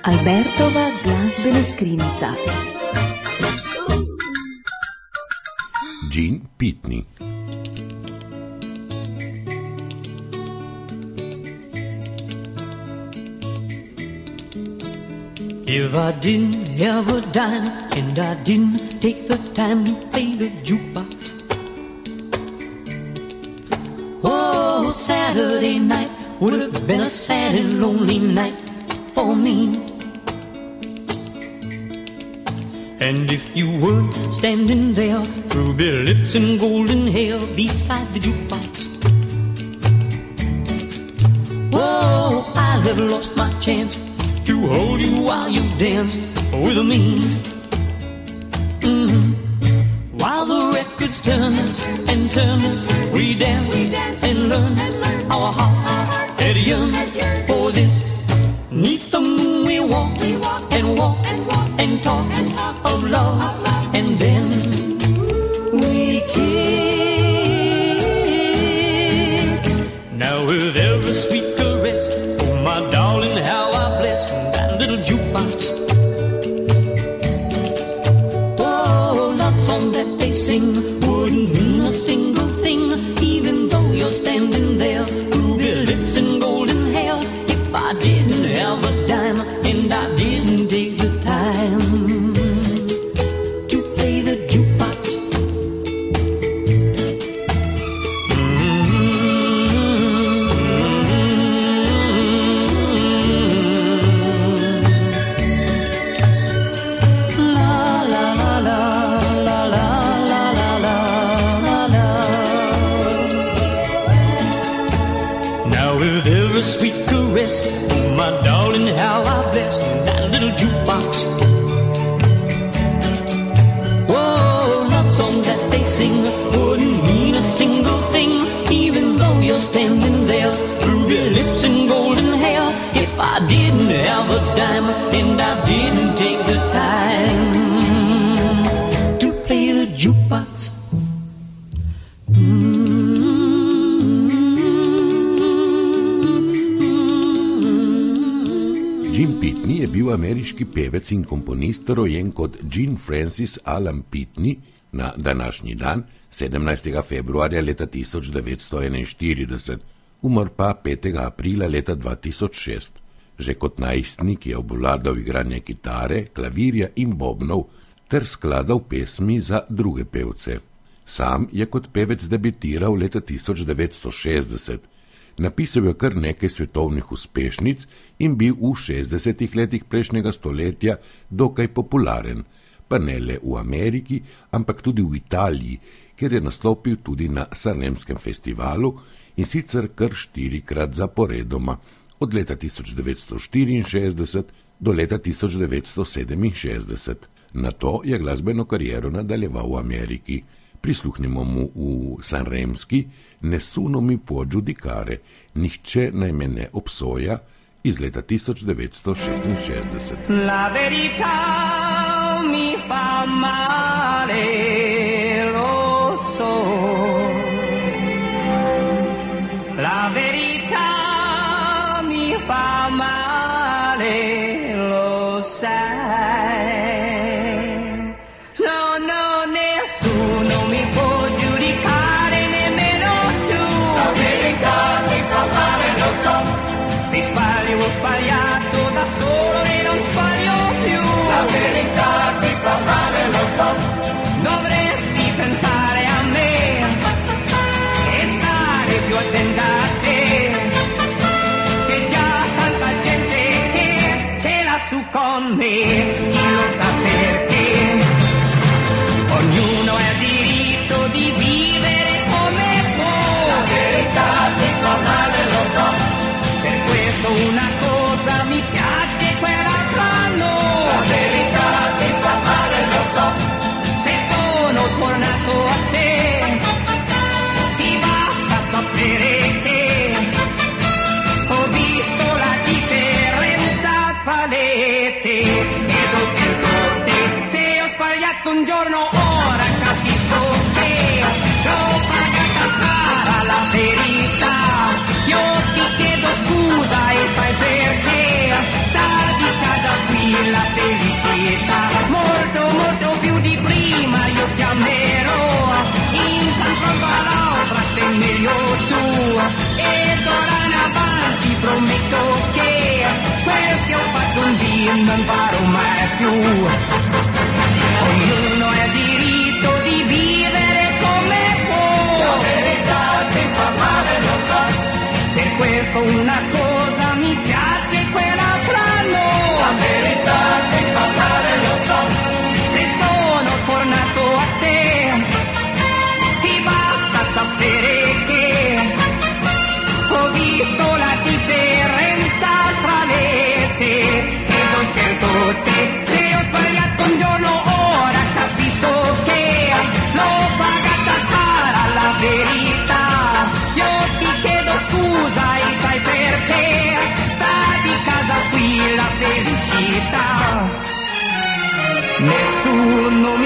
Albertova glasbena skrinjica. Gene Pitney. If I didn't have a dime and I didn't take the time to play the jukebox, oh, Saturday night would have been a sad and lonely night for me. And if you weren't standing there, ruby lips and golden hair beside the jukebox, oh, I'd have lost my chance to hold you while you danced with me. While the records turned and turned, we danced and learned our hearts had yearned for this. 'Neath the moon we walked and walked and talked of love, and then we kissed. Now with every sweet caress, oh my darling, how I bless that little jukebox. Oh, love songs that they sing wouldn't mean a single thing, even though you're standing there, ruby lips and golden hair. If I didn't have a dime and I didn't take the time to play the jukebox. La la la la la la la la la la. Now with every sweet caress, oh my darling, how I bless that little jukebox. Whoa, love songs that they sing wouldn't mean a single thing, even though you're standing there, ruby lips and golden hair. If I didn't have a dime and I didn't take the time to play the jukebox. Gene Pitney je bil ameriški pevec in komponist, rojen kot Gene Francis Alan Pitney na današnji dan, 17. februarja leta 1941, umr pa 5. aprila leta 2006. Že kot najstnik je obvladal igranje kitare, klavirja in bobnov ter skladal pesmi za druge pevce. Sam je kot pevec debitiral leta 1960. Napisal je kar nekaj svetovnih uspešnic in bil v 60. letih prejšnjega stoletja dokaj popularen, pa ne le v Ameriki, ampak tudi v Italiji, kjer je nastopil tudi na Sanremskem festivalu in sicer kar 4-krat zaporedoma, od leta 1964 do leta 1967. Nato je glasbeno kariero nadaljeval v Ameriki. Prisluhnimo mu v sanremski Nessuno mi può giudicare, nihče naj me ne obsoja, iz leta 1966. La verità mi fa male, lo so. La verità mi fa male, lo sai. No, no, nessuno mi può giudicare, nemmeno tu. La verità mi fa male, lo so. Se sbaglio ho sbagliato da solo e non sbaglio più. La verità ti fa male, lo so. Dovresti pensare a me e stare più attenta a te. C'è già tanta gente che ce l'ha su con me, chi lo sa perché. Ognuno ha il diritto di vivere come può. La verità ti fa male, lo so. Per questo una cosa mi piace, quell'altra no. La verità ti fa male, lo so. Se sono tornato a te, ti basta sapere che ho visto la differenza tra le te ed ho più. Ognuno ha diritto di vivere come può. La verità ti fa male, lo so. Per questo una cosa mi piace, quell'altra no. La verità ti fa male, lo so. Se sono tornato a te, ti basta sapere che ho visto la differenza tra le te ed ho scelto te. Se ho sbagliato un giorno, ora capisco che l'ho pagata cara la verità. Io ti chiedo scusa e sai perché? Sta di casa qui la felicità. Nessuno mi